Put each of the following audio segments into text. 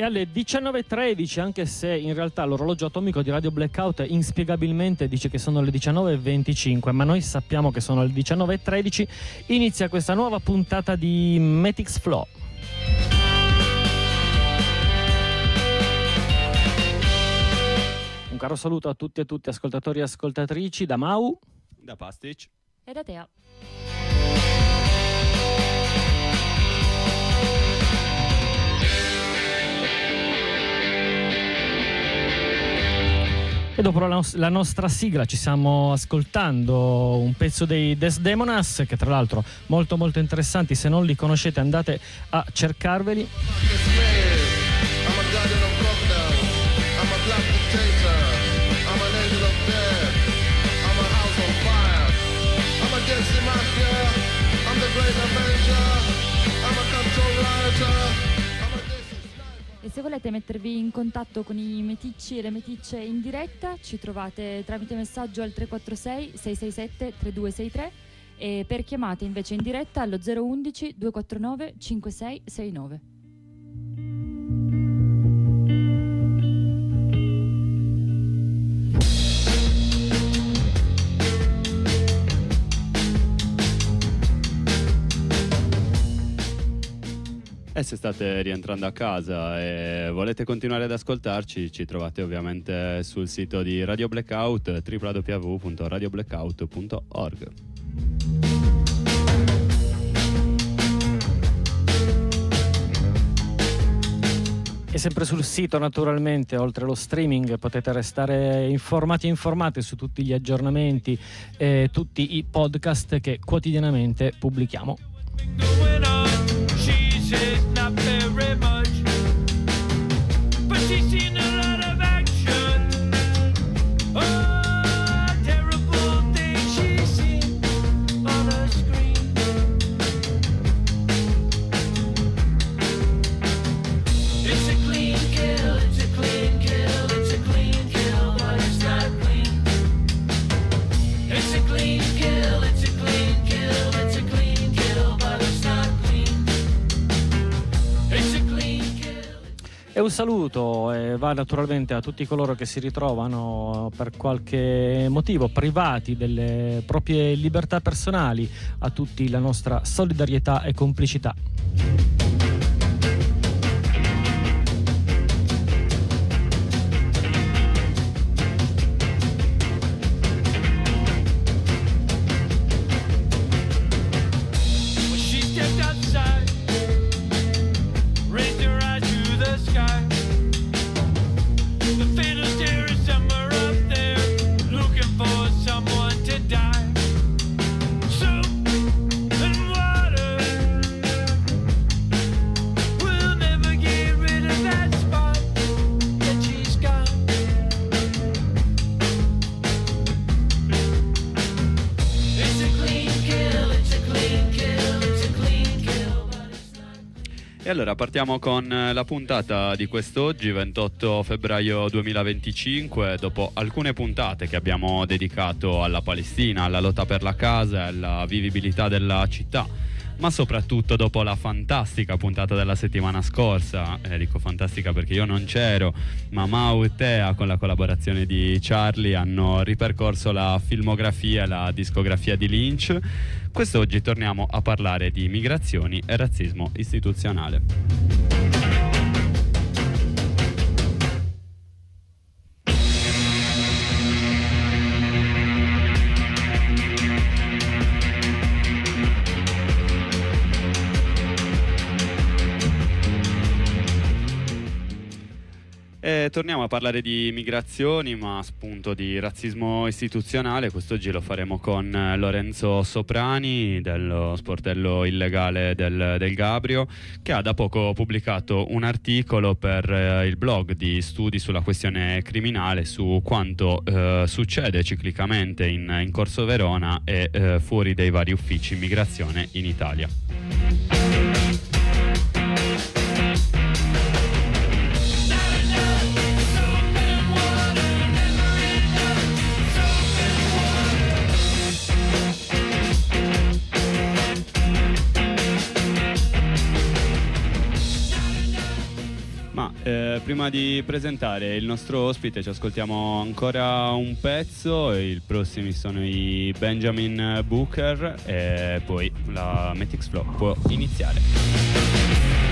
alle 19.13, anche se in realtà l'orologio atomico di Radio Blackout inspiegabilmente dice che sono le 19.25, ma noi sappiamo che sono le 19.13. Inizia questa nuova puntata di Matix Flow. Un caro saluto a tutti e tutti, ascoltatori e ascoltatrici, da Mau, da Pastic e da Tea. E dopo la nostra sigla ci stiamo ascoltando un pezzo dei Desdemonas, che tra l'altro molto molto interessanti. Se non li conoscete andate a cercarveli. E se volete mettervi in contatto con i meticci e le meticce in diretta, ci trovate tramite messaggio al 346 667 3263 e per chiamate invece in diretta allo 011 249 5669. E se state rientrando a casa e volete continuare ad ascoltarci, ci trovate ovviamente sul sito di Radio Blackout, www.radioblackout.org. E sempre sul sito, naturalmente, oltre allo streaming, potete restare informati e informate su tutti gli aggiornamenti e tutti i podcast che quotidianamente pubblichiamo. Says not very much, but she's seen a lot of action. Oh, terrible things she's seen on a screen. It's a clean kill, it's a clean kill, it's a clean kill, but it's not clean. It's a clean kill, it's a clean kill, it's a clean kill, but it's not clean. E un saluto va naturalmente a tutti coloro che si ritrovano per qualche motivo privati delle proprie libertà personali, a tutti la nostra solidarietà e complicità. E allora partiamo con la puntata di quest'oggi, 28 febbraio 2025, dopo alcune puntate che abbiamo dedicato alla Palestina, alla lotta per la casa e alla vivibilità della città, ma soprattutto dopo la fantastica puntata della settimana scorsa. Dico fantastica perché io non c'ero, ma Mau e Tea, con la collaborazione di Charlie, hanno ripercorso la filmografia e la discografia di Lynch. Quest'oggi torniamo a parlare di migrazioni e razzismo istituzionale. E torniamo a parlare di migrazioni, ma appunto di razzismo istituzionale. Quest'oggi lo faremo con Lorenzo Soprani dello sportello illegale del Gabrio, che ha da poco pubblicato un articolo per il blog di studi sulla questione criminale, su quanto succede ciclicamente in Corso Verona e fuori dai vari uffici immigrazione in Italia. Prima di presentare il nostro ospite ci ascoltiamo ancora un pezzo. I prossimi sono i Benjamin Booker e poi la Metix Flow può iniziare.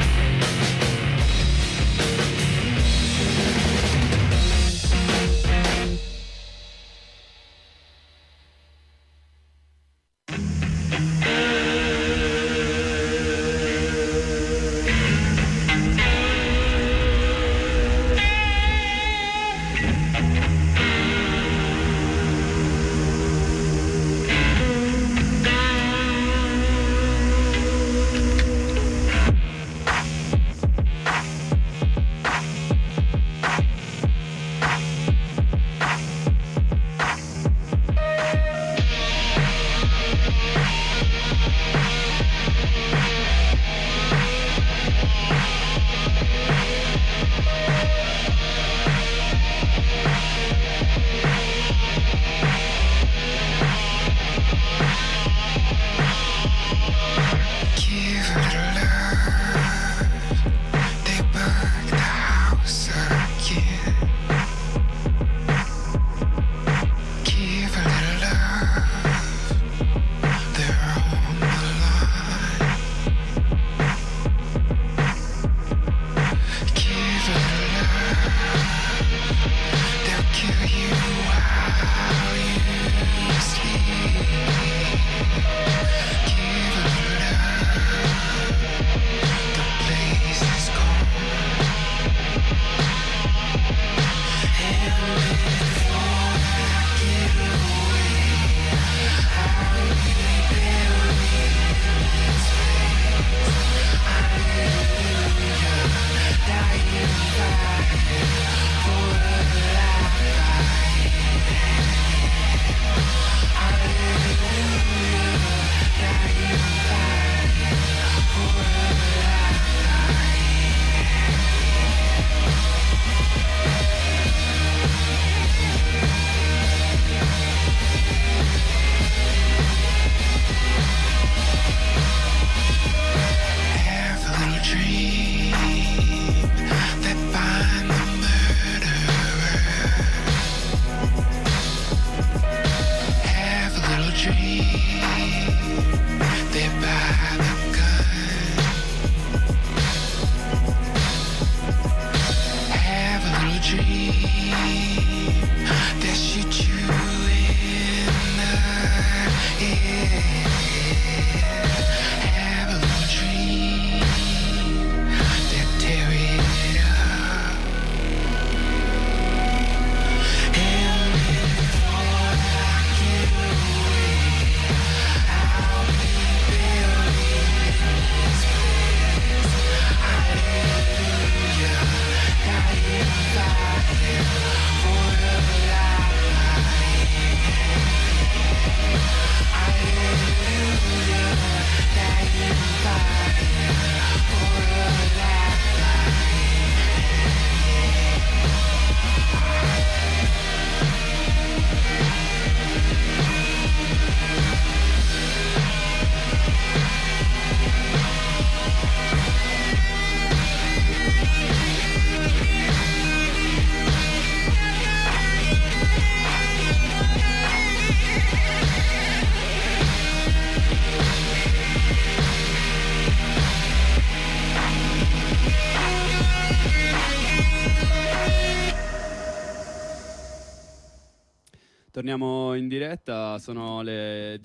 Torniamo in diretta, sono le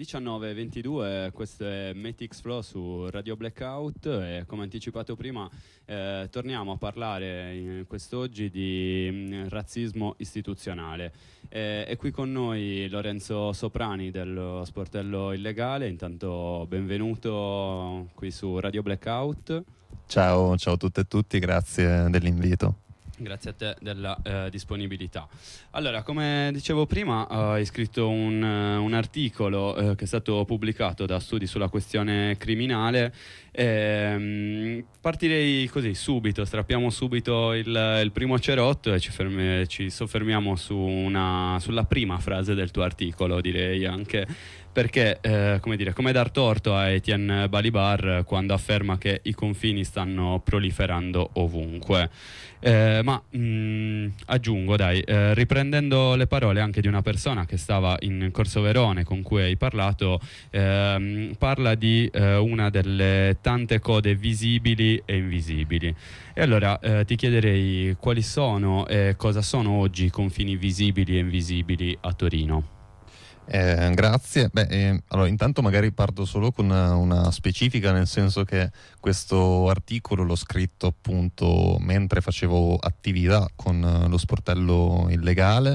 19:22, questo è Metix Flow su Radio Blackout e come anticipato prima torniamo a parlare quest'oggi di razzismo istituzionale. È qui con noi Lorenzo Soprani dello Sportello Illegale, intanto benvenuto qui su Radio Blackout. Ciao a tutte e tutti, grazie dell'invito. Grazie a te della disponibilità. Allora, come dicevo prima, hai scritto un articolo che è stato pubblicato da Studi sulla questione criminale. Partirei così subito, strappiamo subito il primo cerotto e ci soffermiamo sulla prima frase del tuo articolo, direi anche perché come dar torto a Etienne Balibar quando afferma che i confini stanno proliferando ovunque. Aggiungo, riprendendo le parole anche di una persona che stava in Corso Verone con cui hai parlato, parla di una delle tante code visibili e invisibili. E allora ti chiederei quali sono e cosa sono oggi i confini visibili e invisibili a Torino. Grazie. Allora, intanto magari parto solo con una specifica, nel senso che questo articolo l'ho scritto appunto mentre facevo attività con lo sportello illegale,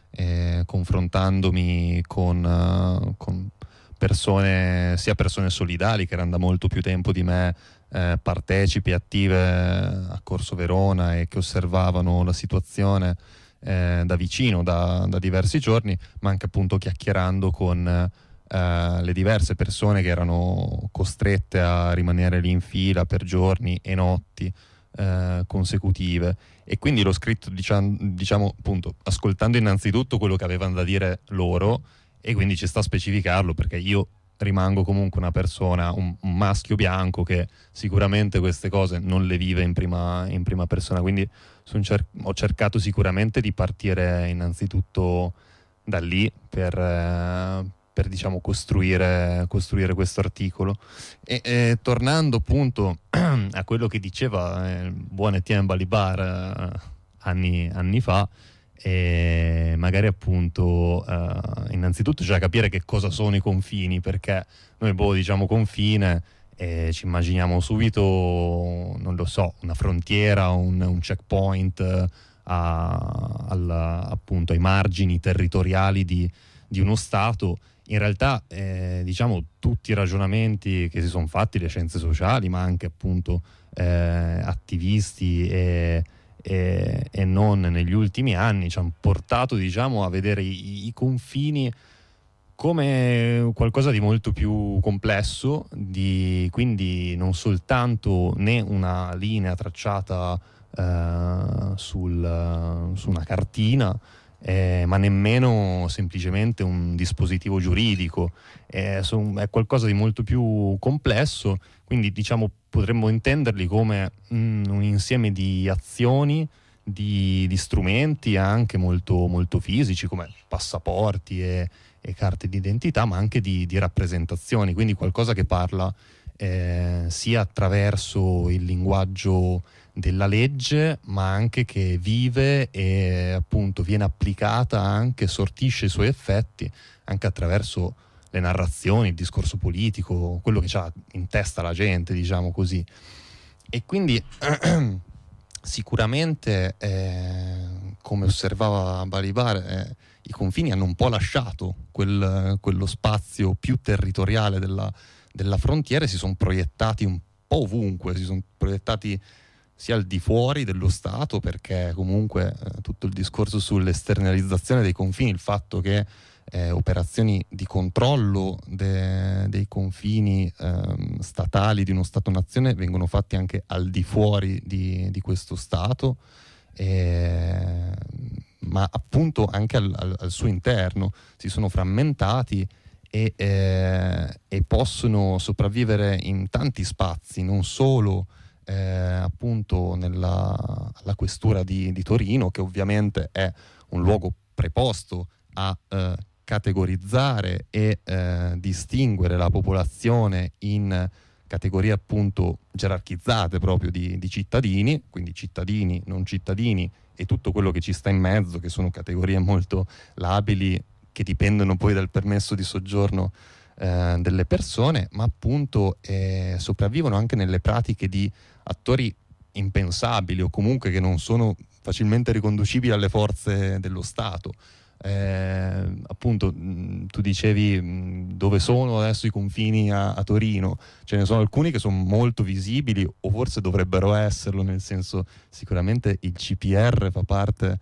confrontandomi con persone, sia persone solidali che erano da molto più tempo di me partecipi, attive a Corso Verona e che osservavano la situazione da vicino da diversi giorni, ma anche appunto chiacchierando con le diverse persone che erano costrette a rimanere lì in fila per giorni e notti consecutive. E quindi l'ho scritto diciamo appunto ascoltando innanzitutto quello che avevano da dire loro, e quindi ci sta a specificarlo perché io rimango comunque una persona, un maschio bianco che sicuramente queste cose non le vive in prima persona, quindi ho cercato sicuramente di partire innanzitutto da lì per diciamo costruire questo articolo. E tornando appunto a quello che diceva il buon Etienne Balibar anni fa, e magari appunto innanzitutto c'è da capire che cosa sono i confini, perché noi diciamo confine e ci immaginiamo subito, non lo so, una frontiera, un checkpoint appunto ai margini territoriali di uno Stato. In realtà diciamo tutti i ragionamenti che si sono fatti, le scienze sociali, ma anche appunto attivisti e non negli ultimi anni ci hanno portato diciamo a vedere i confini come qualcosa di molto più complesso, quindi non soltanto né una linea tracciata su una cartina, ma nemmeno semplicemente un dispositivo giuridico, è qualcosa di molto più complesso, quindi diciamo potremmo intenderli come un insieme di azioni, di strumenti anche molto, molto fisici come passaporti e carte d'identità, ma anche di rappresentazioni, quindi qualcosa che parla sia attraverso il linguaggio della legge, ma anche che vive e appunto viene applicata anche, sortisce i suoi effetti anche attraverso le narrazioni, il discorso politico, quello che c'ha in testa la gente, diciamo così. E quindi sicuramente come osservava Balibar, i confini hanno un po' lasciato quello spazio più territoriale della frontiera e si sono proiettati un po' ovunque, si sono proiettati sia al di fuori dello Stato, perché comunque tutto il discorso sull'esternalizzazione dei confini, il fatto che operazioni di controllo dei confini statali di uno Stato-nazione vengono fatti anche al di fuori di questo Stato, ma appunto anche al suo interno si sono frammentati e possono sopravvivere in tanti spazi, non solo appunto alla questura di Torino, che ovviamente è un luogo preposto a categorizzare e distinguere la popolazione in categorie appunto gerarchizzate proprio di cittadini, quindi cittadini, non cittadini e tutto quello che ci sta in mezzo, che sono categorie molto labili che dipendono poi dal permesso di soggiorno delle persone, ma appunto sopravvivono anche nelle pratiche di attori impensabili o comunque che non sono facilmente riconducibili alle forze dello Stato. Appunto tu dicevi dove sono adesso i confini a Torino, ce ne sono alcuni che sono molto visibili o forse dovrebbero esserlo, nel senso sicuramente il CPR fa parte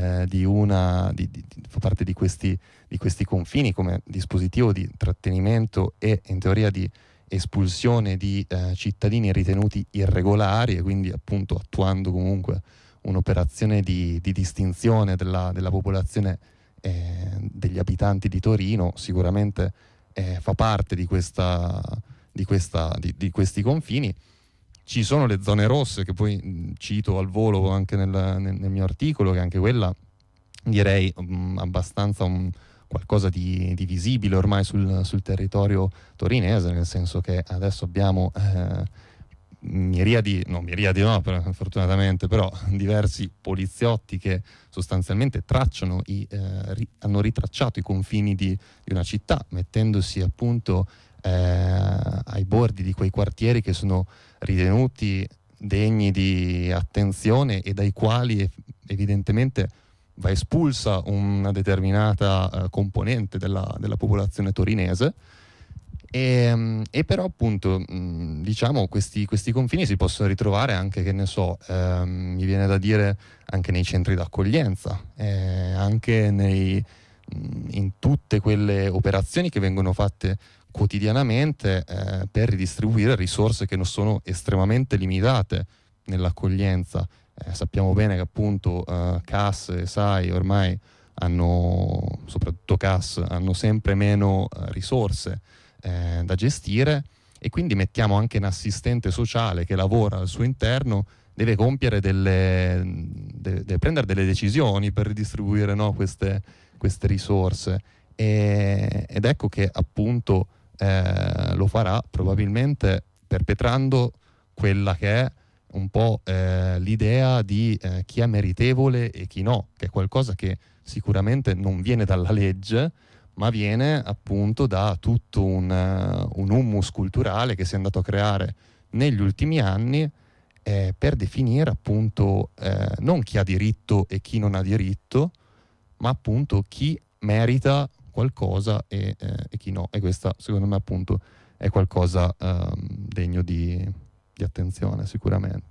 fa parte di questi confini come dispositivo di trattenimento e in teoria di espulsione di cittadini ritenuti irregolari, e quindi appunto attuando comunque un'operazione di distinzione della popolazione degli abitanti di Torino, sicuramente fa parte di questi confini. Ci sono le zone rosse, che poi cito al volo anche nel mio articolo, che anche quella direi abbastanza qualcosa di visibile ormai sul territorio torinese, nel senso che adesso abbiamo miriadi no, fortunatamente, però diversi poliziotti che sostanzialmente hanno ritracciato i confini di una città, mettendosi appunto ai bordi di quei quartieri che sono ritenuti degni di attenzione e dai quali evidentemente va espulsa una determinata componente della popolazione torinese. E però appunto diciamo questi confini si possono ritrovare anche, che ne so, mi viene da dire anche nei centri d'accoglienza, anche in tutte quelle operazioni che vengono fatte quotidianamente per ridistribuire risorse che non sono estremamente limitate nell'accoglienza. Sappiamo bene che appunto CAS e SAI ormai soprattutto CAS, hanno sempre meno risorse da gestire, e quindi mettiamo anche un assistente sociale che lavora al suo interno, deve compiere deve prendere delle decisioni per ridistribuire, no, queste risorse, ed ecco che appunto lo farà probabilmente perpetrando quella che è un po' l'idea di chi è meritevole e chi no, che è qualcosa che sicuramente non viene dalla legge, ma viene appunto da tutto un hummus culturale che si è andato a creare negli ultimi anni per definire appunto non chi ha diritto e chi non ha diritto, ma appunto chi merita qualcosa e chi no. E questa secondo me appunto è qualcosa degno di attenzione sicuramente.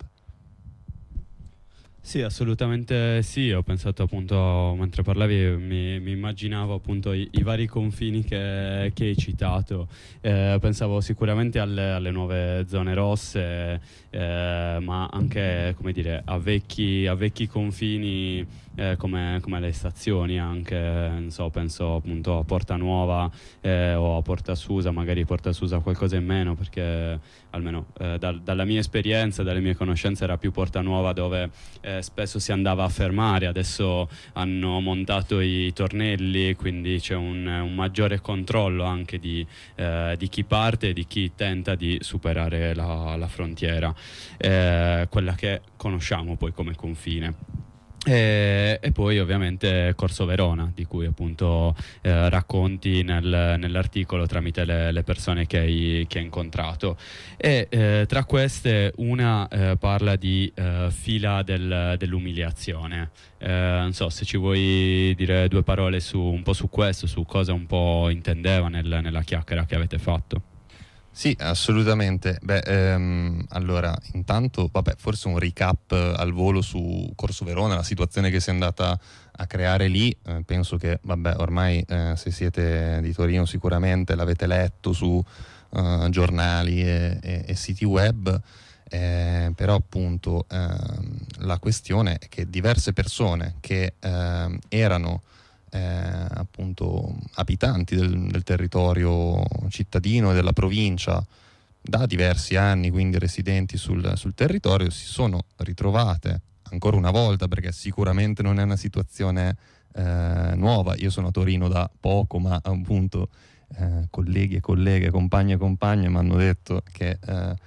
Sì, assolutamente sì. Ho pensato appunto, mentre parlavi, mi immaginavo appunto i vari confini che hai citato. Pensavo sicuramente alle nuove zone rosse, ma anche, come dire, a vecchi confini come le stazioni anche, non so, penso appunto a Porta Nuova o a Porta Susa, magari Porta Susa qualcosa in meno, perché almeno dalla mia esperienza, dalle mie conoscenze era più Porta Nuova dove spesso si andava a fermare. Adesso hanno montato i tornelli, quindi c'è un maggiore controllo anche di chi parte e di chi tenta di superare la frontiera, quella che conosciamo poi come confine. E poi ovviamente Corso Verona, di cui appunto racconti nell'articolo tramite le persone che hai incontrato, e tra queste una parla di fila dell'umiliazione. Non so se ci vuoi dire due parole un po' su questo, su cosa un po' intendeva nella chiacchiera che avete fatto. Sì, assolutamente. Allora, intanto, forse un recap al volo su Corso Verona, la situazione che si è andata a creare lì. Penso che, ormai se siete di Torino sicuramente l'avete letto su giornali e siti web, però appunto la questione è che diverse persone che erano appunto abitanti del territorio cittadino e della provincia da diversi anni, quindi residenti sul territorio, si sono ritrovate ancora una volta, perché sicuramente non è una situazione nuova. Io sono a Torino da poco, ma appunto colleghi e colleghe, compagni e compagne mi hanno detto che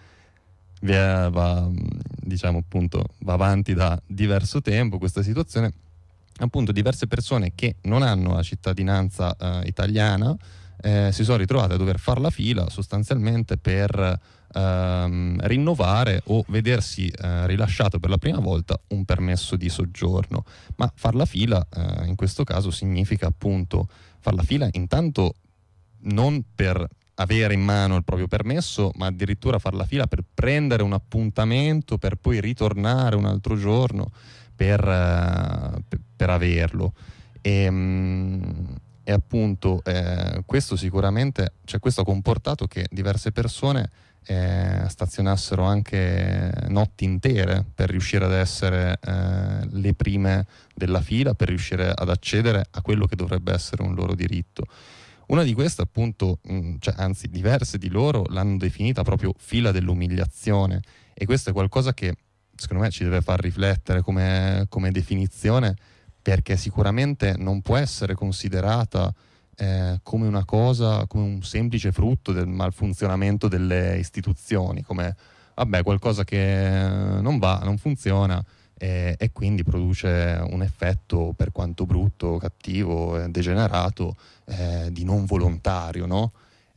va avanti da diverso tempo questa situazione. Appunto diverse persone che non hanno la cittadinanza italiana si sono ritrovate a dover fare la fila sostanzialmente per rinnovare o vedersi rilasciato per la prima volta un permesso di soggiorno. Ma far la fila in questo caso significa appunto far la fila intanto non per avere in mano il proprio permesso, ma addirittura far la fila per prendere un appuntamento per poi ritornare un altro giorno per averlo. E appunto questo sicuramente, questo ha comportato che diverse persone stazionassero anche notti intere per riuscire ad essere le prime della fila, per riuscire ad accedere a quello che dovrebbe essere un loro diritto. Una di queste appunto, cioè, anzi diverse di loro l'hanno definita proprio fila dell'umiliazione, e questo è qualcosa che secondo me ci deve far riflettere come definizione, perché sicuramente non può essere considerata come una cosa, come un semplice frutto del malfunzionamento delle istituzioni, come vabbè, qualcosa che non va, non funziona, e quindi produce un effetto, per quanto brutto, cattivo, degenerato, di non volontario, no?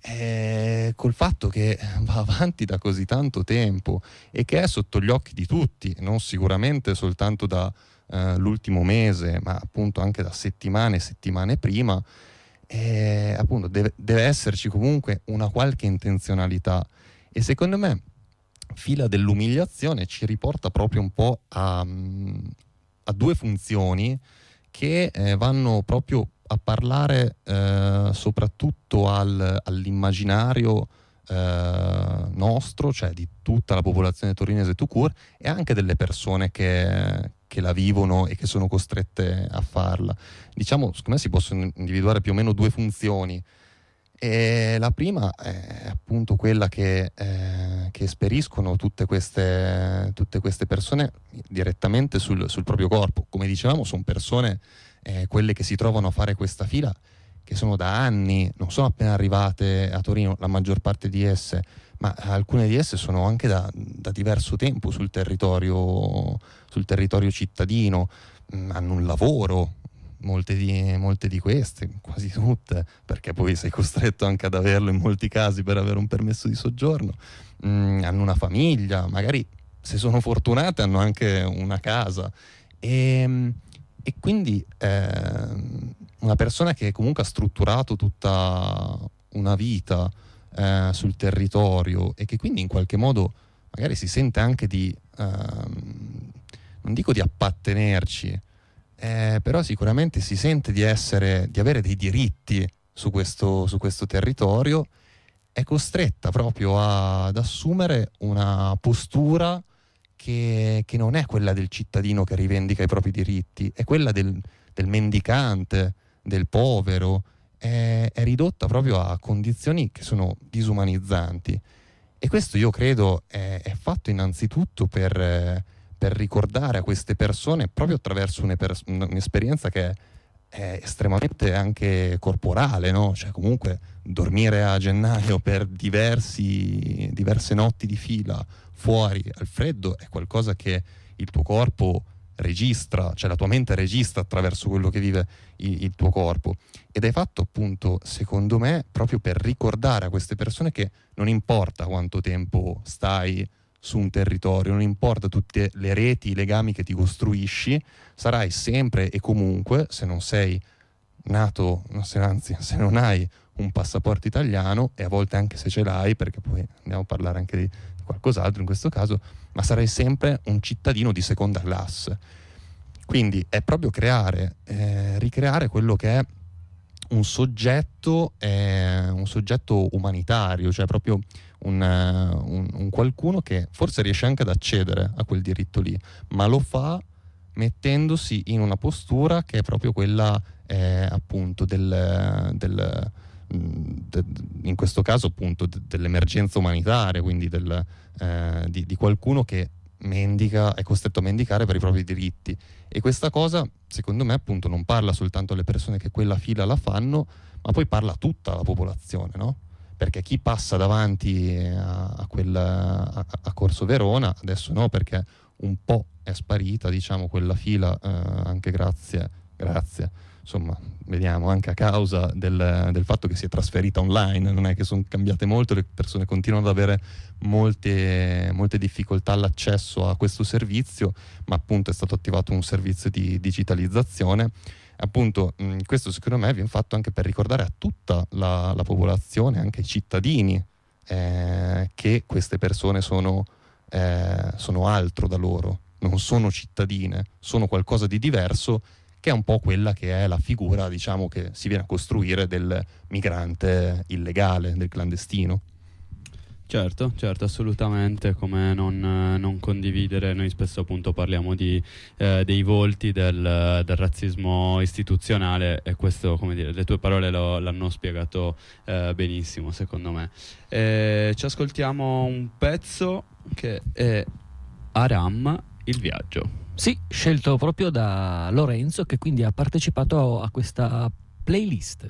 Col fatto che va avanti da così tanto tempo e che è sotto gli occhi di tutti, non sicuramente soltanto da l'ultimo mese, ma appunto anche da settimane e settimane prima, appunto deve esserci comunque una qualche intenzionalità, e secondo me fila dell'umiliazione ci riporta proprio un po' a due funzioni che vanno proprio a parlare soprattutto all'immaginario nostro, cioè di tutta la popolazione torinese tout court, e anche delle persone che la vivono e che sono costrette a farla. Diciamo, secondo me si possono individuare più o meno due funzioni. E la prima è appunto quella che esperiscono tutte queste persone direttamente sul proprio corpo. Come dicevamo, sono persone, quelle che si trovano a fare questa fila, che sono da anni, non sono appena arrivate a Torino, la maggior parte di esse, ma alcune di esse sono anche da diverso tempo sul territorio cittadino, hanno un lavoro, molte di queste, quasi tutte, perché poi sei costretto anche ad averlo in molti casi per avere un permesso di soggiorno, hanno una famiglia, magari se sono fortunate hanno anche una casa, e quindi una persona che comunque ha strutturato tutta una vita sul territorio, e che quindi in qualche modo magari si sente anche non dico di appartenerci, però sicuramente si sente di avere dei diritti su questo territorio, è costretta proprio ad assumere una postura che non è quella del cittadino che rivendica i propri diritti, è quella del mendicante, del povero, è ridotta proprio a condizioni che sono disumanizzanti, e questo io credo è fatto innanzitutto per ricordare a queste persone, proprio attraverso un'esperienza che è estremamente anche corporale, no? Cioè comunque dormire a gennaio per diverse notti di fila fuori al freddo è qualcosa che il tuo corpo registra, cioè la tua mente registra attraverso quello che vive il tuo corpo, ed è fatto appunto, secondo me, proprio per ricordare a queste persone che non importa quanto tempo stai su un territorio, non importa tutte le reti, i legami che ti costruisci, sarai sempre e comunque, se non sei nato, anzi se non hai un passaporto italiano, e a volte anche se ce l'hai, perché poi andiamo a parlare anche di qualcos'altro in questo caso, ma sarai sempre un cittadino di seconda classe. Quindi è proprio ricreare quello che è un soggetto umanitario, cioè proprio un qualcuno che forse riesce anche ad accedere a quel diritto lì, ma lo fa mettendosi in una postura che è proprio quella appunto in questo caso appunto dell'emergenza umanitaria, quindi di qualcuno che mendica, è costretto a mendicare per i propri diritti. E questa cosa secondo me appunto non parla soltanto alle persone che quella fila la fanno, ma poi parla a tutta la popolazione, no? Perché chi passa davanti a Corso Verona, adesso no, perché un po' è sparita, diciamo, quella fila, anche grazie, insomma, vediamo, anche a causa del fatto che si è trasferita online, non è che sono cambiate molto, le persone continuano ad avere molte difficoltà all'accesso a questo servizio, ma appunto è stato attivato un servizio di digitalizzazione. Appunto, questo secondo me viene fatto anche per ricordare a tutta la popolazione, anche ai cittadini, che queste persone sono altro da loro, non sono cittadine, sono qualcosa di diverso, che è un po' quella che è la figura, diciamo, che si viene a costruire del migrante illegale, del clandestino. Certo, assolutamente, come non condividere. Noi spesso appunto parliamo dei volti del razzismo istituzionale, e questo, come dire, le tue parole l'hanno spiegato benissimo, secondo me. Ci ascoltiamo un pezzo che è Aram, Il viaggio. Sì, scelto proprio da Lorenzo, che quindi ha partecipato a questa playlist.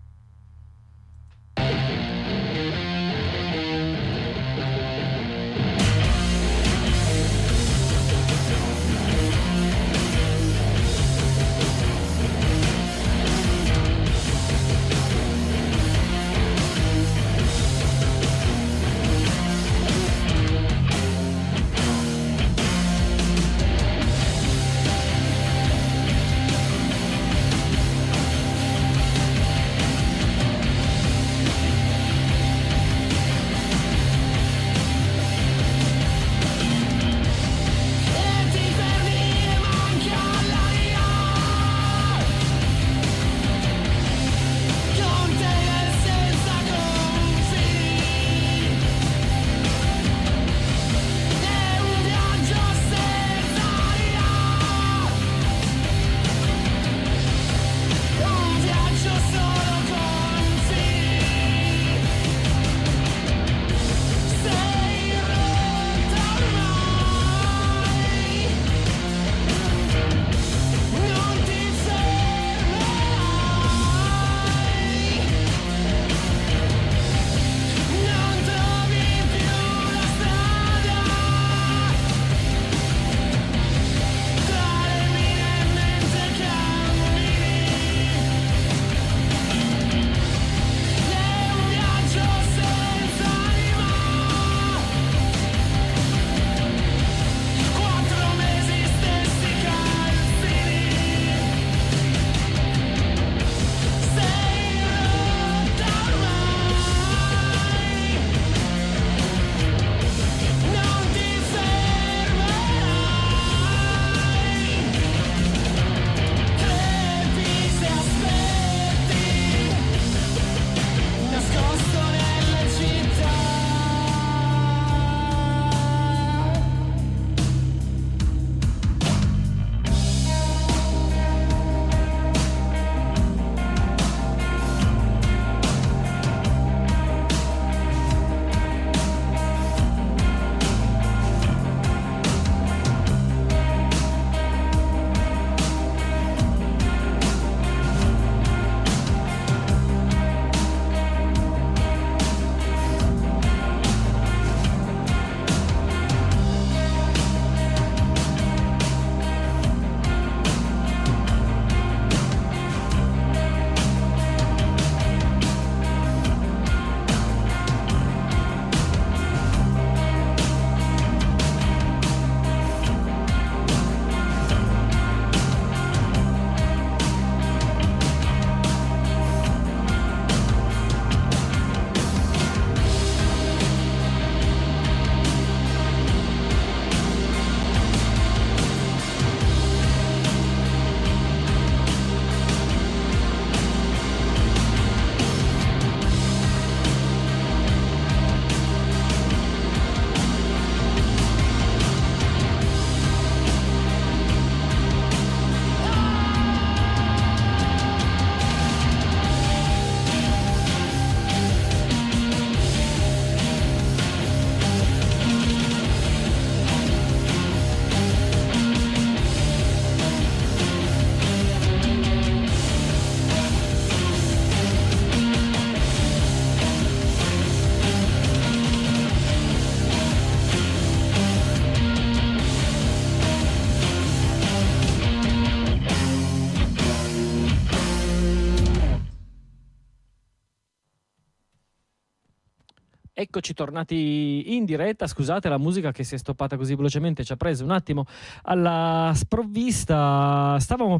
Eccoci tornati in diretta. Scusate la musica che si è stoppata così velocemente, ci ha preso un attimo alla sprovvista. Stavamo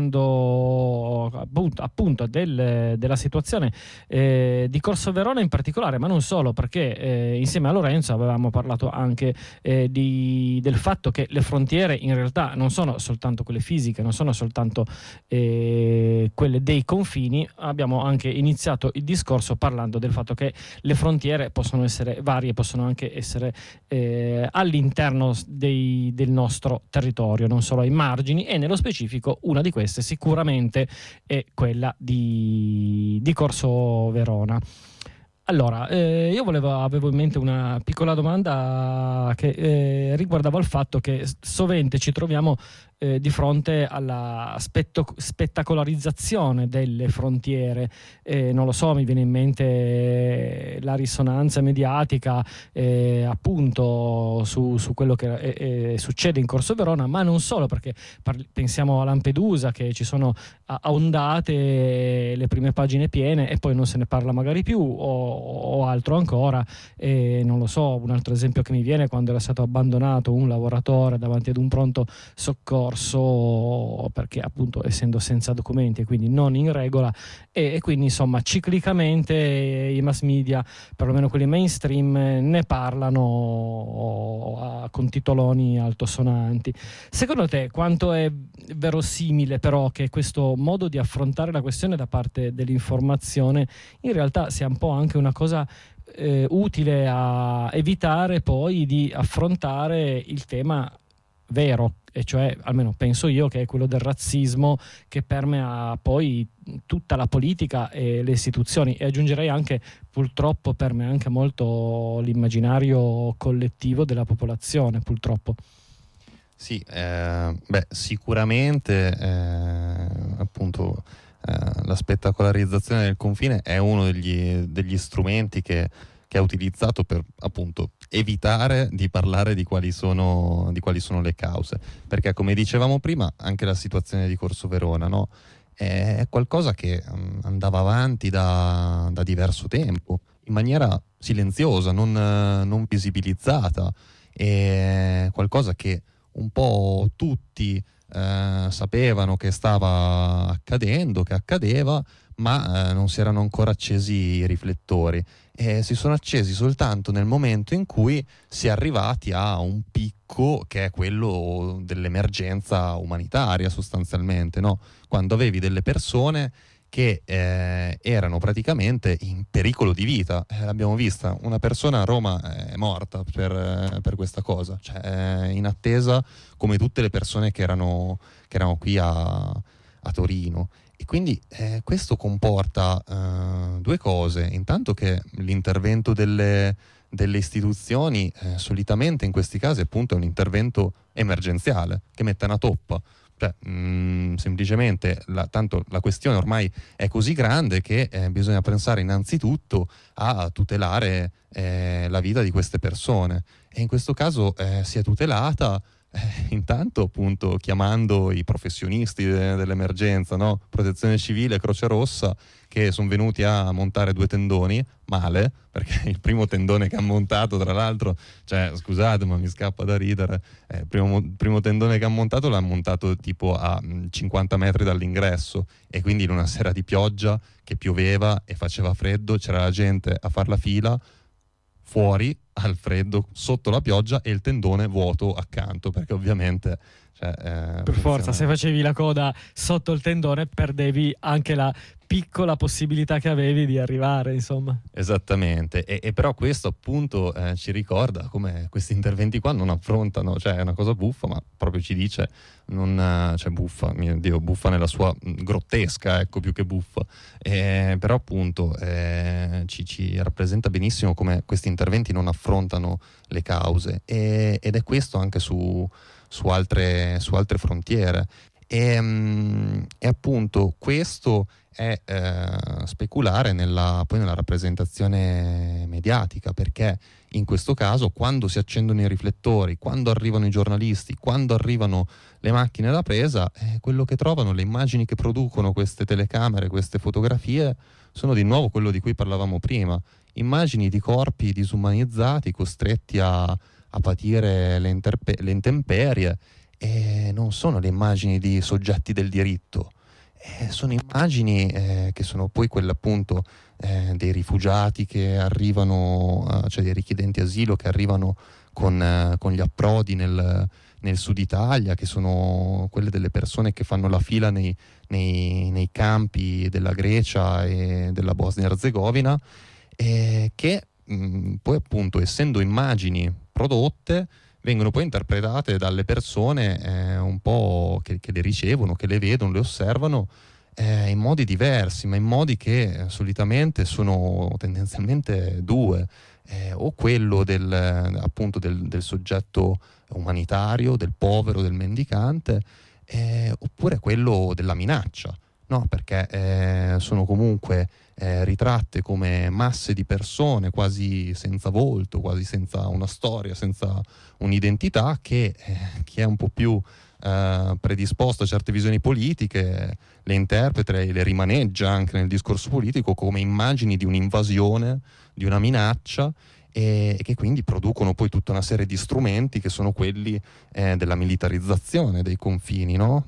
parlando appunto della situazione di Corso Verona in particolare, ma non solo, perché insieme a Lorenzo avevamo parlato anche del fatto che le frontiere in realtà non sono soltanto quelle fisiche, non sono soltanto quelle dei confini. Abbiamo anche iniziato il discorso parlando del fatto che le frontiere possono possono essere varie, possono anche essere all'interno del nostro territorio, non solo ai margini, e nello specifico una di queste sicuramente è quella di Corso Verona. Allora, io avevo in mente una piccola domanda che riguardava il fatto che sovente ci troviamo di fronte alla spettacolarizzazione delle frontiere. Non lo so, mi viene in mente la risonanza mediatica appunto su quello che succede in Corso Verona, ma non solo, perché pensiamo a Lampedusa, che ci sono a ondate le prime pagine piene e poi non se ne parla magari più, o altro ancora, non lo so, un altro esempio che mi viene, quando era stato abbandonato un lavoratore davanti ad un pronto soccorso perché appunto essendo senza documenti e quindi non in regola, e quindi insomma ciclicamente i mass media, perlomeno quelli mainstream, ne parlano con titoloni altosonanti. Secondo te quanto è verosimile però che questo modo di affrontare la questione da parte dell'informazione in realtà sia un po' anche una cosa utile a evitare poi di affrontare il tema vero, e cioè, almeno penso io, che è quello del razzismo che permea poi tutta la politica e le istituzioni, e aggiungerei anche, purtroppo, permea anche molto l'immaginario collettivo della popolazione, purtroppo. Sì, sicuramente appunto la spettacolarizzazione del confine è uno degli strumenti che è utilizzato per appunto evitare di parlare di quali sono le cause, perché come dicevamo prima anche la situazione di Corso Verona, no? È qualcosa che andava avanti da diverso tempo in maniera silenziosa, non visibilizzata, è qualcosa che un po' tutti sapevano che stava accadendo, che accadeva, ma non si erano ancora accesi i riflettori, e si sono accesi soltanto nel momento in cui si è arrivati a un picco che è quello dell'emergenza umanitaria, sostanzialmente, no? Quando avevi delle persone che erano praticamente in pericolo di vita. L'abbiamo vista, una persona a Roma è morta per questa cosa, cioè in attesa, come tutte le persone che erano qui a Torino. E quindi questo comporta due cose: intanto che l'intervento delle istituzioni solitamente in questi casi appunto è un intervento emergenziale che mette una toppa. Cioè, semplicemente tanto la questione ormai è così grande che bisogna pensare innanzitutto a tutelare la vita di queste persone, e in questo caso si è tutelata intanto appunto chiamando i professionisti dell'emergenza, no? Protezione Civile, Croce Rossa, che sono venuti a montare 2 tendoni, male, perché il primo tendone che ha montato, tra l'altro, cioè scusate ma mi scappa da ridere, il primo tendone che ha montato l'ha montato tipo a 50 metri dall'ingresso, e quindi in una sera di pioggia che pioveva e faceva freddo c'era la gente a far la fila fuori al freddo sotto la pioggia e il tendone vuoto accanto, perché ovviamente per forza, se facevi la coda sotto il tendone perdevi anche la piccola possibilità che avevi di arrivare, insomma. Esattamente, e però questo appunto ci ricorda come questi interventi qua non affrontano, cioè è una cosa buffa, ma proprio ci dice, cioè buffa, mio Dio, buffa nella sua grottesca, ecco, più che buffa, però appunto ci rappresenta benissimo come questi interventi non affrontano le cause, ed è questo anche su altre frontiere, e appunto questo è speculare poi nella rappresentazione mediatica, perché in questo caso quando si accendono i riflettori, quando arrivano i giornalisti, quando arrivano le macchine da presa, quello che trovano, le immagini che producono queste telecamere, queste fotografie, sono di nuovo quello di cui parlavamo prima: immagini di corpi disumanizzati costretti a patire le intemperie, e non sono le immagini di soggetti del diritto, sono immagini che sono poi quelle appunto dei rifugiati che arrivano, cioè dei richiedenti asilo che arrivano con gli approdi nel sud Italia, che sono quelle delle persone che fanno la fila nei campi della Grecia e della Bosnia Erzegovina, che poi appunto, essendo immagini prodotte, vengono poi interpretate dalle persone un po' che le ricevono, che le vedono, le osservano in modi diversi, ma in modi che solitamente sono tendenzialmente due, o quello appunto del soggetto umanitario, del povero, del mendicante, oppure quello della minaccia, no? Perché sono comunque ritratte come masse di persone quasi senza volto, quasi senza una storia, senza un'identità, che chi è un po' più predisposto a certe visioni politiche le interpreta e le rimaneggia anche nel discorso politico come immagini di un'invasione, di una minaccia, e che quindi producono poi tutta una serie di strumenti che sono quelli della militarizzazione dei confini, no?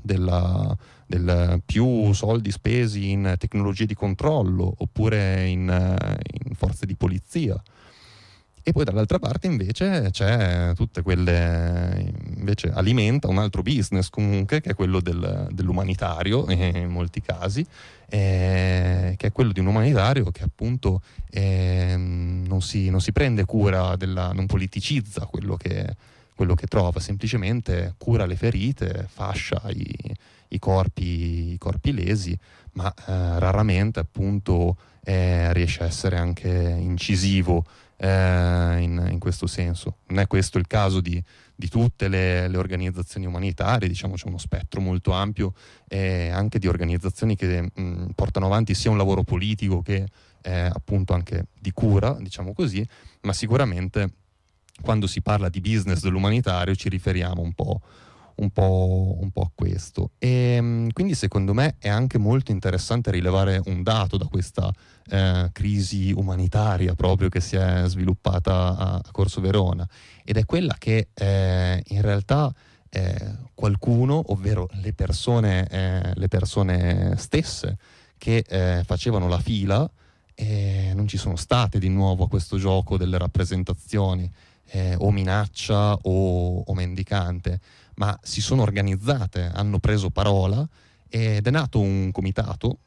Del più soldi spesi in tecnologie di controllo oppure in forze di polizia. E poi dall'altra parte invece c'è tutte quelle, invece alimenta un altro business comunque, che è quello dell'umanitario in molti casi, che è quello di un umanitario che appunto non si prende cura non politicizza quello che trova, semplicemente cura le ferite, fascia i corpi lesi, ma raramente appunto riesce a essere anche incisivo in questo senso. Non è questo il caso di tutte le organizzazioni umanitarie, diciamo c'è uno spettro molto ampio anche di organizzazioni che portano avanti sia un lavoro politico che appunto anche di cura, diciamo così, ma sicuramente quando si parla di business dell'umanitario ci riferiamo un po' a questo. E quindi secondo me è anche molto interessante rilevare un dato da questa crisi umanitaria proprio che si è sviluppata a Corso Verona, ed è quella che in realtà qualcuno, ovvero le persone stesse che facevano la fila, non ci sono state di nuovo a questo gioco delle rappresentazioni o minaccia o mendicante, ma si sono organizzate, hanno preso parola, ed è nato un comitato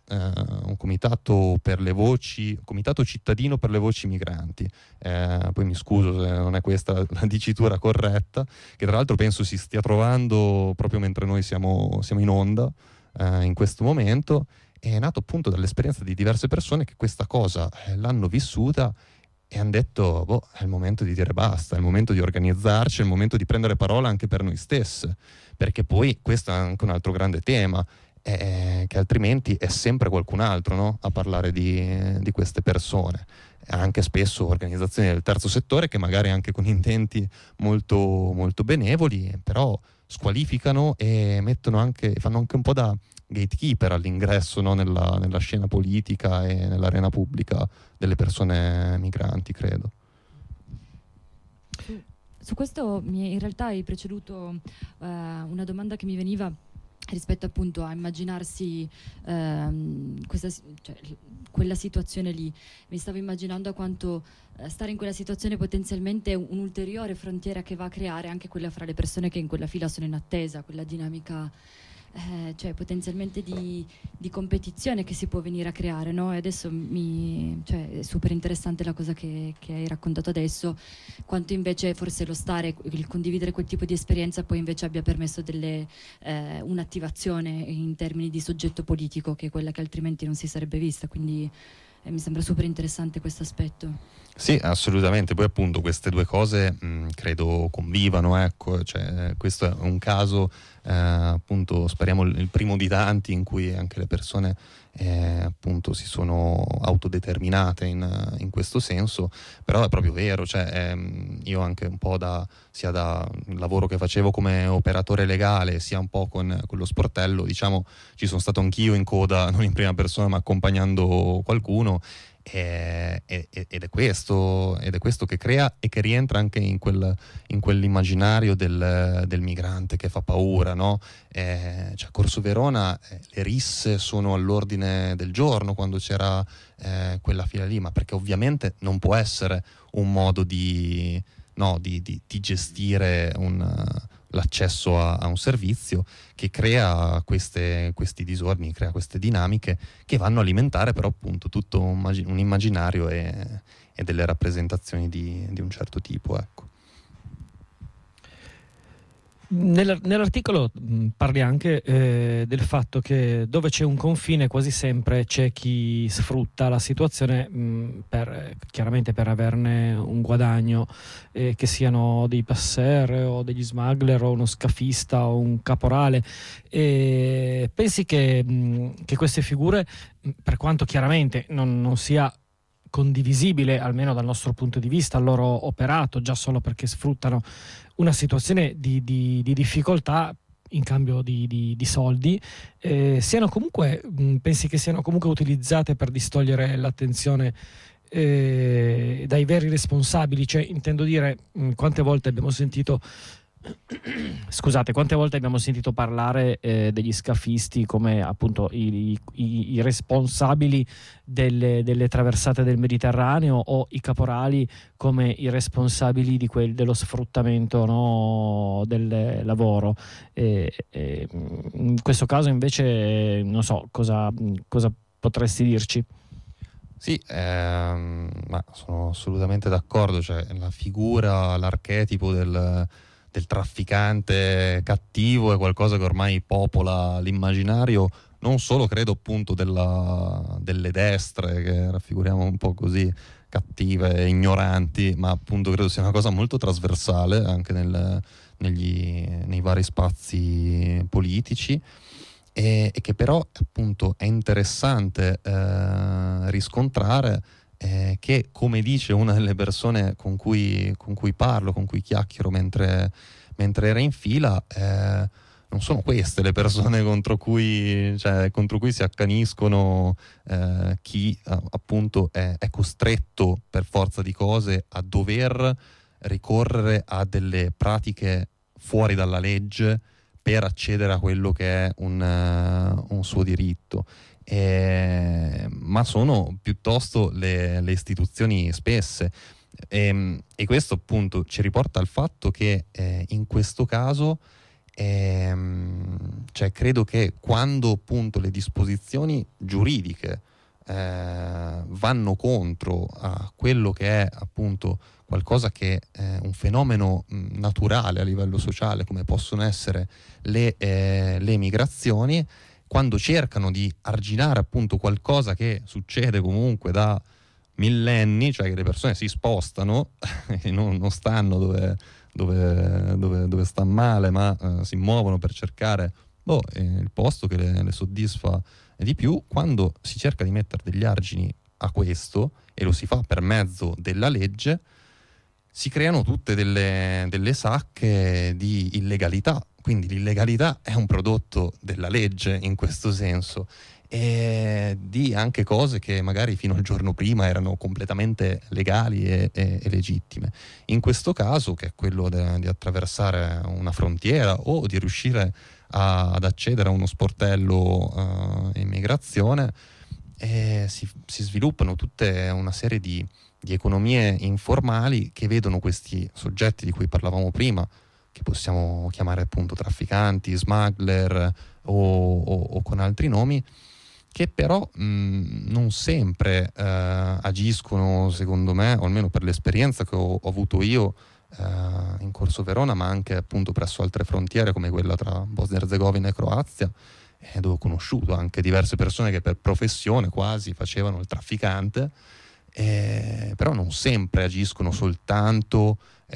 per le voci, comitato cittadino per le voci migranti. Poi mi scuso se non è questa la dicitura corretta, che tra l'altro penso si stia trovando proprio mentre noi siamo in onda in questo momento. È nato appunto dall'esperienza di diverse persone che questa cosa l'hanno vissuta e hanno detto è il momento di dire basta, è il momento di organizzarci, è il momento di prendere parola anche per noi stesse, perché poi questo è anche un altro grande tema, che altrimenti è sempre qualcun altro, no? A parlare di queste persone, anche spesso organizzazioni del terzo settore che magari anche con intenti molto, molto benevoli, però squalificano e fanno anche un po' da gatekeeper all'ingresso, no? nella scena politica e nell'arena pubblica delle persone migranti, credo. Su questo in realtà hai preceduto una domanda che mi veniva rispetto appunto a immaginarsi quella situazione lì. Mi stavo immaginando a quanto stare in quella situazione potenzialmente un'ulteriore frontiera che va a creare anche quella fra le persone che in quella fila sono in attesa, quella dinamica cioè potenzialmente di competizione che si può venire a creare, no? E adesso è super interessante la cosa che hai raccontato adesso, quanto invece forse il condividere quel tipo di esperienza poi invece abbia permesso un'attivazione in termini di soggetto politico, che è quella che altrimenti non si sarebbe vista, quindi mi sembra super interessante questo aspetto. Sì, assolutamente. Poi appunto queste due cose credo convivano, ecco. Cioè, questo è un caso appunto, speriamo il primo di tanti, in cui anche le persone appunto si sono autodeterminate in questo senso, però è proprio vero, cioè io anche un po' sia da lavoro che facevo come operatore legale, sia un po' con lo sportello, diciamo, ci sono stato anch'io in coda, non in prima persona ma accompagnando qualcuno, ed è questo che crea e che rientra anche in quell'immaginario del migrante che fa paura, no? Cioè, a Corso Verona le risse sono all'ordine del giorno quando c'era quella fila lì, ma perché ovviamente non può essere un modo di gestire l'accesso a un servizio, che crea questi disordini, crea queste dinamiche che vanno a alimentare però appunto tutto un immaginario e delle rappresentazioni di un certo tipo, ecco. Nell'articolo parli anche del fatto che dove c'è un confine quasi sempre c'è chi sfrutta la situazione chiaramente per averne un guadagno, che siano dei passer o degli smuggler o uno scafista o un caporale. Pensi che queste figure, per quanto chiaramente non sia condivisibile, almeno dal nostro punto di vista, il loro operato, già solo perché sfruttano una situazione di difficoltà in cambio di soldi, siano comunque, pensi che siano comunque utilizzate per distogliere l'attenzione dai veri responsabili? Cioè, intendo dire, quante volte abbiamo sentito parlare degli scafisti come appunto i responsabili delle traversate del Mediterraneo, o i caporali come i responsabili dello sfruttamento, no, del lavoro. In questo caso invece non so cosa potresti dirci. Sì, ma sono assolutamente d'accordo, cioè la figura, l'archetipo del trafficante cattivo è qualcosa che ormai popola l'immaginario, non solo credo appunto delle destre, che raffiguriamo un po' così cattive e ignoranti, ma appunto credo sia una cosa molto trasversale anche nei vari spazi politici, e che però appunto è interessante riscontrare che, come dice una delle persone con cui parlo, con cui chiacchiero mentre era in fila, non sono queste le persone contro cui si accaniscono chi appunto è costretto per forza di cose a dover ricorrere a delle pratiche fuori dalla legge per accedere a quello che è un suo diritto. Ma sono piuttosto le istituzioni spesse, e questo appunto ci riporta al fatto che in questo caso credo che quando appunto le disposizioni giuridiche vanno contro a quello che è appunto qualcosa che è un fenomeno naturale a livello sociale, come possono essere le migrazioni, quando cercano di arginare appunto qualcosa che succede comunque da millenni, cioè che le persone si spostano e non stanno dove sta male, ma si muovono per cercare il posto che le soddisfa di più, quando si cerca di mettere degli argini a questo, e lo si fa per mezzo della legge, si creano tutte delle sacche di illegalità. Quindi l'illegalità è un prodotto della legge in questo senso, e di anche cose che magari fino al giorno prima erano completamente legali e legittime. In questo caso, che è quello di attraversare una frontiera o di riuscire ad accedere a uno sportello immigrazione, si sviluppano tutte una serie di economie informali che vedono questi soggetti di cui parlavamo prima, che possiamo chiamare appunto trafficanti, smuggler o con altri nomi, che però non sempre agiscono, secondo me, o almeno per l'esperienza che ho avuto io in Corso Verona, ma anche appunto presso altre frontiere come quella tra Bosnia Erzegovina e Croazia, dove ho conosciuto anche diverse persone che per professione quasi facevano il trafficante, però non sempre agiscono soltanto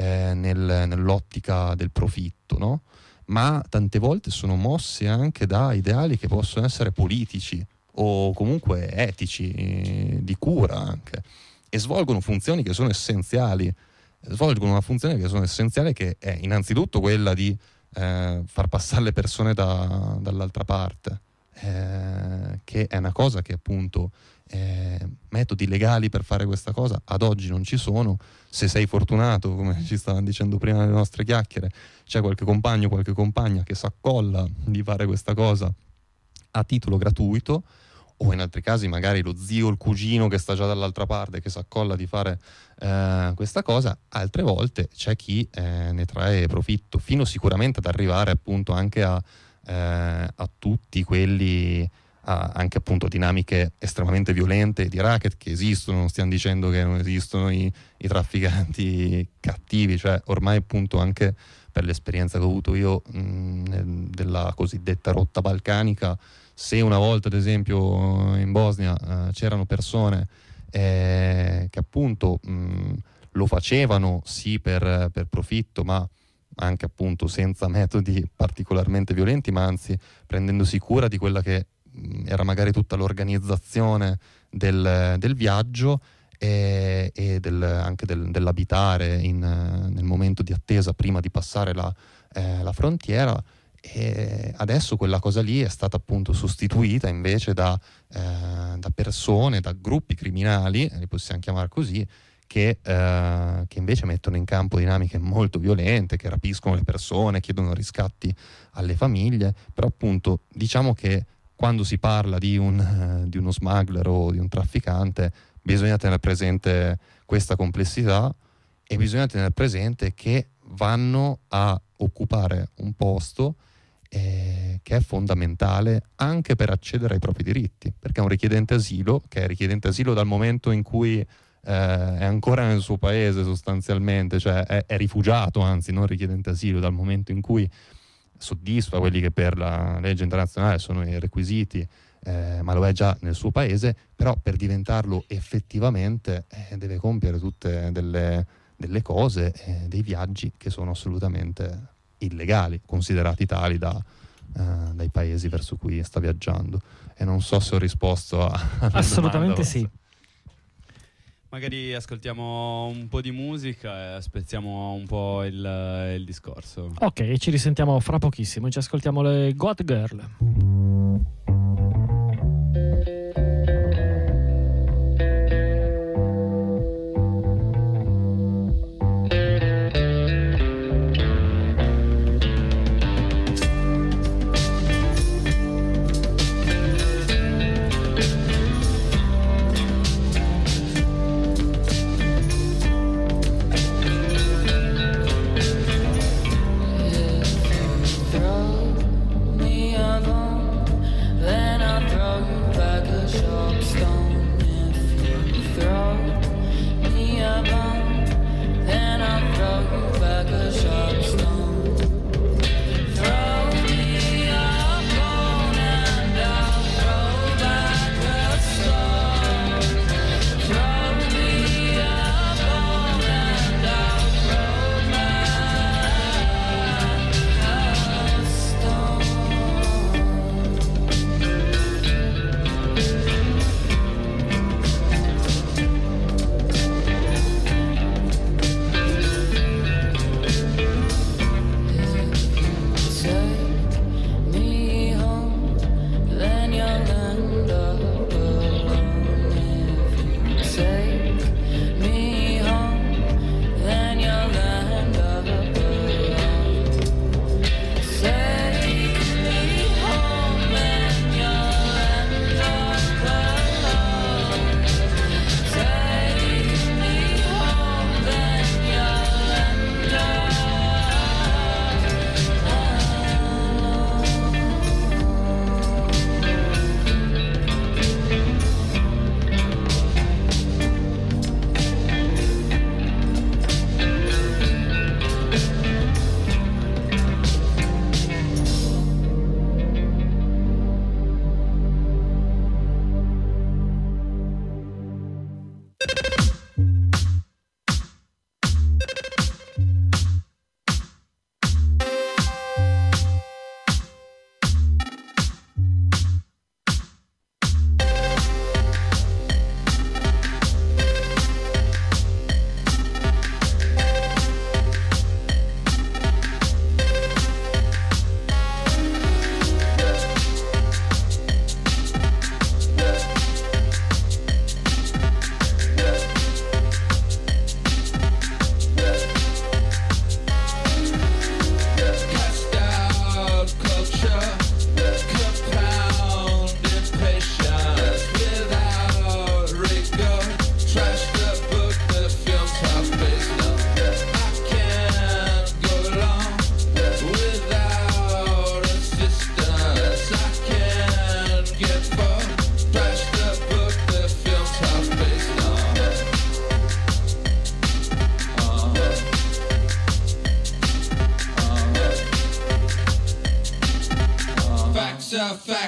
nell'ottica del profitto, no? Ma tante volte sono mossi anche da ideali che possono essere politici o comunque etici, di cura anche, e svolgono funzioni che sono essenziali. Svolgono una funzione che sono essenziale, che è innanzitutto quella di far passare le persone dall'altra parte, che è una cosa che appunto metodi legali per fare questa cosa ad oggi non ci sono. Se sei fortunato, come ci stavano dicendo prima nelle nostre chiacchiere, c'è qualche compagno, qualche compagna che s'accolla di fare questa cosa a titolo gratuito, o in altri casi magari lo zio o il cugino che sta già dall'altra parte, che si accolla di fare questa cosa. Altre volte c'è chi ne trae profitto, fino sicuramente ad arrivare appunto anche a tutti quelli, anche appunto dinamiche estremamente violente di racket che esistono. Non stiamo dicendo che non esistono i trafficanti cattivi, cioè ormai appunto anche per l'esperienza che ho avuto io della cosiddetta rotta balcanica, se una volta ad esempio in Bosnia c'erano persone che appunto lo facevano sì per profitto, ma anche appunto senza metodi particolarmente violenti, ma anzi prendendosi cura di quella che era magari tutta l'organizzazione del viaggio e anche dell'abitare nel momento di attesa prima di passare la frontiera. E adesso quella cosa lì è stata appunto sostituita invece da persone, da gruppi criminali, li possiamo chiamare così, che invece mettono in campo dinamiche molto violente, che rapiscono le persone, chiedono riscatti alle famiglie. Però appunto diciamo che quando si parla di uno smuggler o di un trafficante bisogna tenere presente questa complessità, e bisogna tenere presente che vanno a occupare un posto che è fondamentale anche per accedere ai propri diritti, perché un richiedente asilo, che è richiedente asilo dal momento in cui è ancora nel suo paese sostanzialmente, cioè è rifugiato, anzi non richiedente asilo, dal momento in cui soddisfa quelli che per la legge internazionale sono i requisiti, ma lo è già nel suo paese, però per diventarlo effettivamente deve compiere tutte delle cose, dei viaggi che sono assolutamente illegali, considerati tali dai paesi verso cui sta viaggiando. E non so se ho risposto a Assolutamente sì. Magari ascoltiamo un po' di musica e aspettiamo un po' il discorso. Ok, ci risentiamo fra pochissimo. Ci ascoltiamo le Goat Girl. Throw me a bone,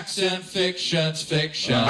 facts and fiction's fiction.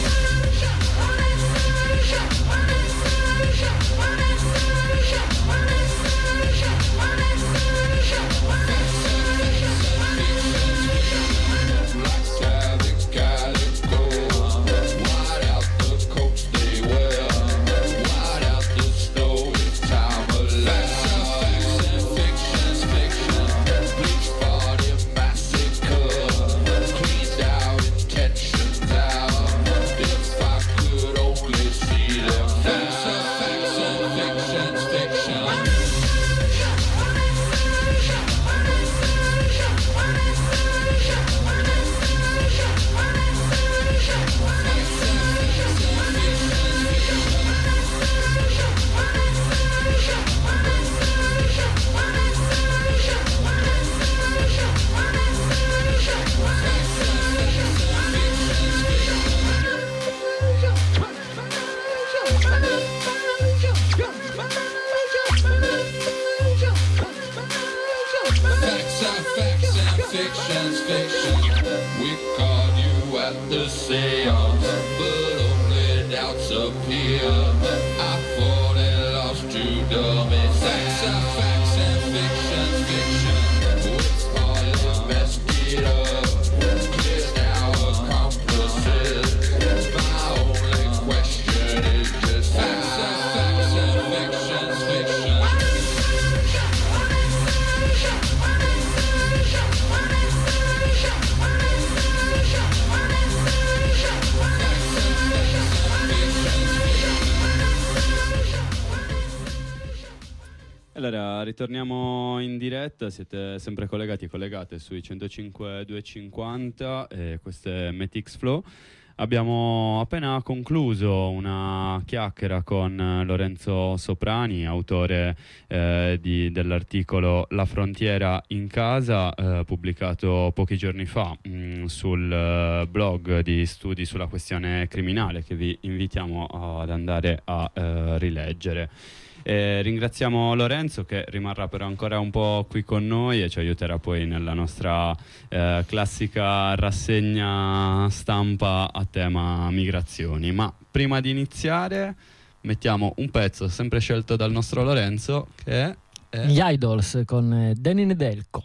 Fiction's fiction. We caught you at the seance, but only doubts appear. I thought and lost you, dummy. Facts and fiction's fiction. It's all invested up. Cleared our accomplices. My only question is just facts and fiction's fiction. Allora, ritorniamo in diretta, siete sempre collegati e collegate sui 105 250 e questo è Metix Flow. Abbiamo appena concluso una chiacchiera con Lorenzo Soprani, autore dell'articolo La frontiera in casa, pubblicato pochi giorni fa sul blog di studi sulla questione criminale, che vi invitiamo ad andare a rileggere. Ringraziamo Lorenzo, che rimarrà però ancora un po' qui con noi e ci aiuterà poi nella nostra classica rassegna stampa a tema migrazioni. Ma prima di iniziare mettiamo un pezzo sempre scelto dal nostro Lorenzo, che è Gli Idols con Danny Nedelko.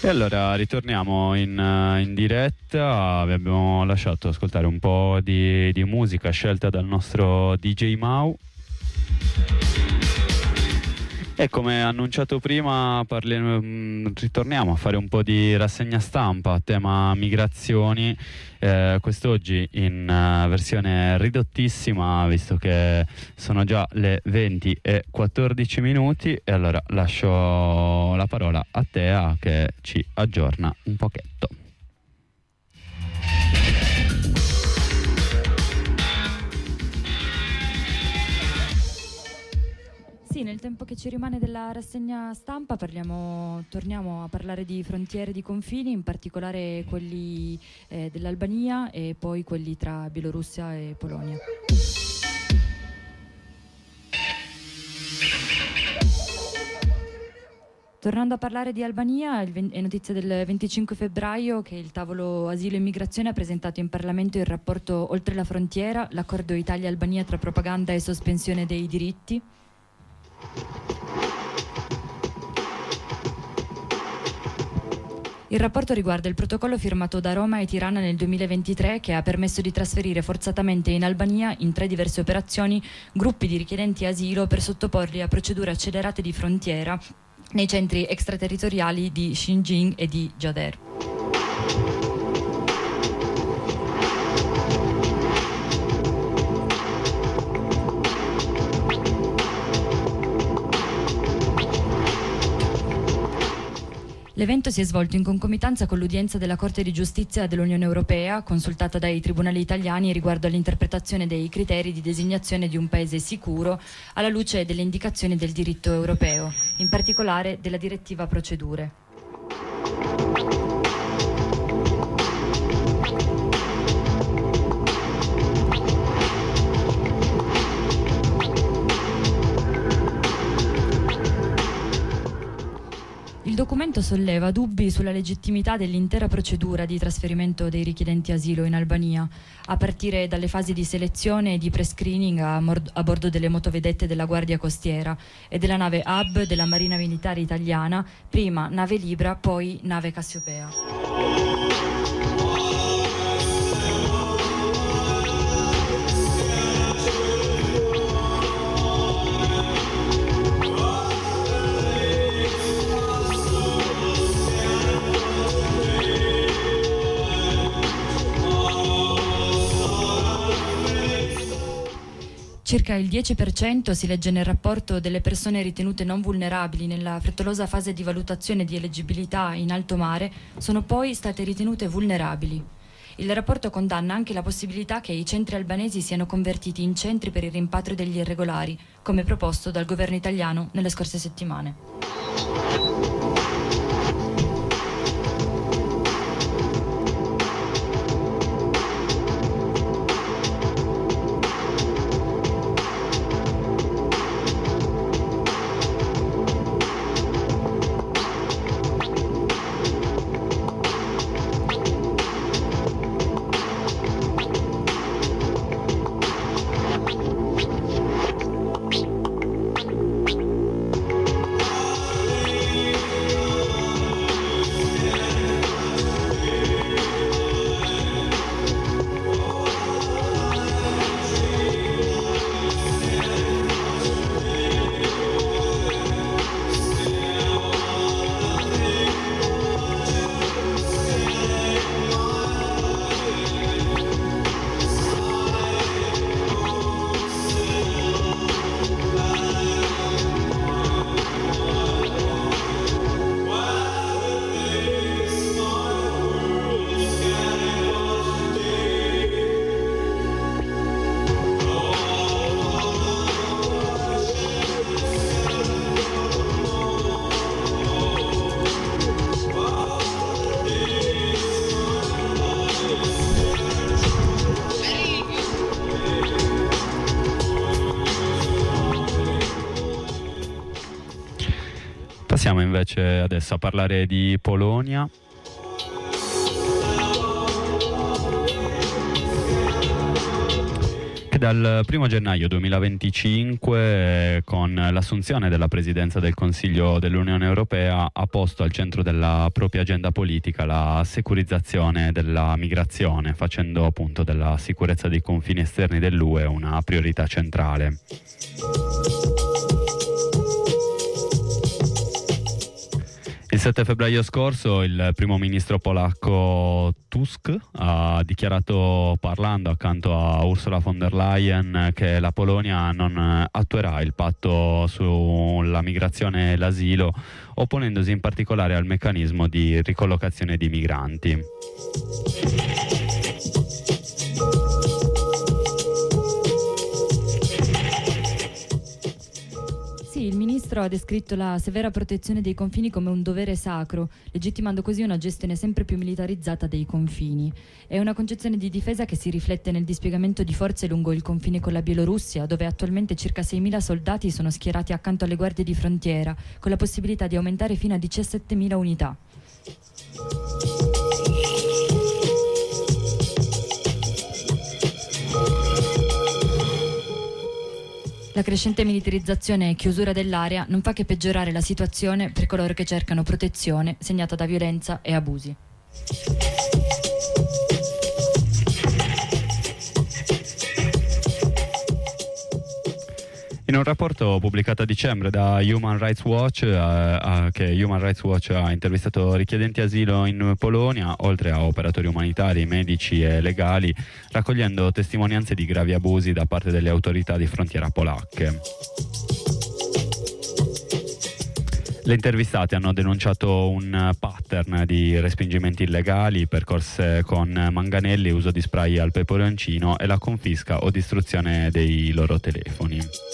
allora ritorniamo in diretta. Vi abbiamo lasciato ascoltare un po' di musica scelta dal nostro DJ Mau. E come annunciato prima ritorniamo a fare un po' di rassegna stampa a tema migrazioni, quest'oggi in versione ridottissima, visto che sono già le 20:14. E allora lascio la parola a Tea che ci aggiorna un pochetto. Sì, nel tempo che ci rimane della rassegna stampa torniamo a parlare di frontiere, di confini, in particolare quelli dell'Albania e poi quelli tra Bielorussia e Polonia. Tornando a parlare di Albania, è notizia del 25 febbraio che il tavolo asilo e immigrazione ha presentato in Parlamento il rapporto Oltre la frontiera, l'accordo Italia-Albania tra propaganda e sospensione dei diritti. Il rapporto riguarda il protocollo firmato da Roma e Tirana nel 2023 che ha permesso di trasferire forzatamente in Albania, in 3 diverse operazioni, gruppi di richiedenti asilo per sottoporli a procedure accelerate di frontiera nei centri extraterritoriali di Xinjiang e di Gjader. L'evento si è svolto in concomitanza con l'udienza della Corte di Giustizia dell'Unione Europea, consultata dai tribunali italiani riguardo all'interpretazione dei criteri di designazione di un paese sicuro alla luce delle indicazioni del diritto europeo, in particolare della direttiva procedure. Il documento solleva dubbi sulla legittimità dell'intera procedura di trasferimento dei richiedenti asilo in Albania, a partire dalle fasi di selezione e di pre-screening a bordo delle motovedette della Guardia Costiera e della nave Hub della Marina Militare Italiana, prima nave Libra, poi nave Cassiopea. Circa il 10%, si legge nel rapporto, delle persone ritenute non vulnerabili nella frettolosa fase di valutazione di eleggibilità in alto mare sono poi state ritenute vulnerabili. Il rapporto condanna anche la possibilità che i centri albanesi siano convertiti in centri per il rimpatrio degli irregolari, come proposto dal governo italiano nelle scorse settimane. Passiamo invece adesso a parlare di Polonia. Che dal 1 gennaio 2025, con l'assunzione della presidenza del Consiglio dell'Unione Europea, ha posto al centro della propria agenda politica la securizzazione della migrazione, facendo appunto della sicurezza dei confini esterni dell'UE una priorità centrale. Il 7 febbraio scorso il primo ministro polacco Tusk ha dichiarato, parlando accanto a Ursula von der Leyen, che la Polonia non attuerà il patto sulla migrazione e l'asilo, opponendosi in particolare al meccanismo di ricollocazione di migranti. Il ministro ha descritto la severa protezione dei confini come un dovere sacro, legittimando così una gestione sempre più militarizzata dei confini. È una concezione di difesa che si riflette nel dispiegamento di forze lungo il confine con la Bielorussia, dove attualmente circa 6.000 soldati sono schierati accanto alle guardie di frontiera, con la possibilità di aumentare fino a 17.000 unità. La crescente militarizzazione e chiusura dell'area non fa che peggiorare la situazione per coloro che cercano protezione, segnata da violenza e abusi. In un rapporto pubblicato a dicembre da Human Rights Watch, che Human Rights Watch ha intervistato richiedenti asilo in Polonia, oltre a operatori umanitari, medici e legali, raccogliendo testimonianze di gravi abusi da parte delle autorità di frontiera polacche. Le intervistate hanno denunciato un pattern di respingimenti illegali, percorse con manganelli, uso di spray al peperoncino e la confisca o distruzione dei loro telefoni.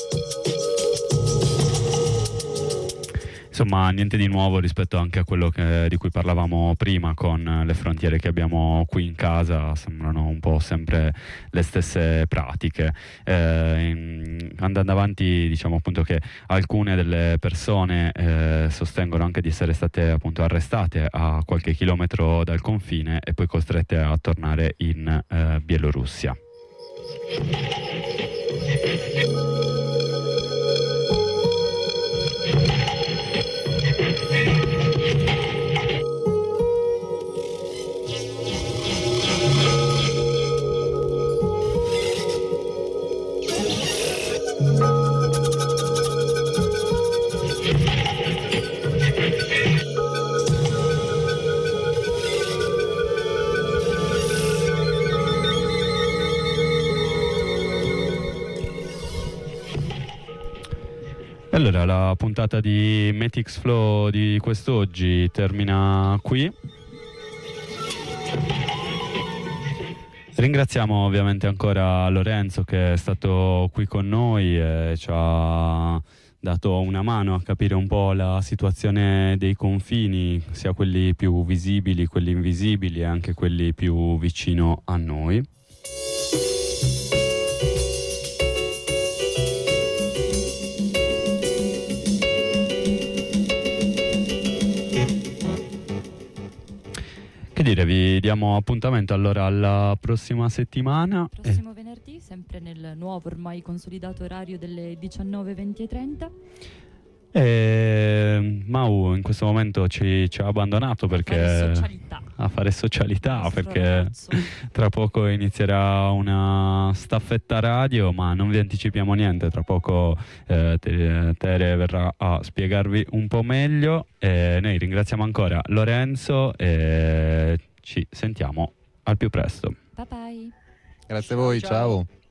Insomma, niente di nuovo rispetto anche a quello di cui parlavamo prima, con le frontiere che abbiamo qui in casa. Sembrano un po' sempre le stesse pratiche. Andando avanti, diciamo appunto che alcune delle persone sostengono anche di essere state appunto arrestate a qualche chilometro dal confine e poi costrette a tornare in Bielorussia. Allora, la puntata di Metix Flow di quest'oggi termina qui. Ringraziamo ovviamente ancora Lorenzo, che è stato qui con noi e ci ha dato una mano a capire un po' la situazione dei confini, sia quelli più visibili, quelli invisibili e anche quelli più vicino a noi. Che dire, vi diamo appuntamento allora alla prossima settimana. Prossimo venerdì, sempre nel nuovo ormai consolidato orario delle 19:20 e 30. Mau in questo momento ci ha abbandonato perché a fare socialità, perché tra poco inizierà una staffetta radio, ma non vi anticipiamo niente. Tra poco Tere verrà a spiegarvi un po' meglio. Noi ringraziamo ancora Lorenzo e ci sentiamo al più presto. Bye bye. Grazie a voi, ciao.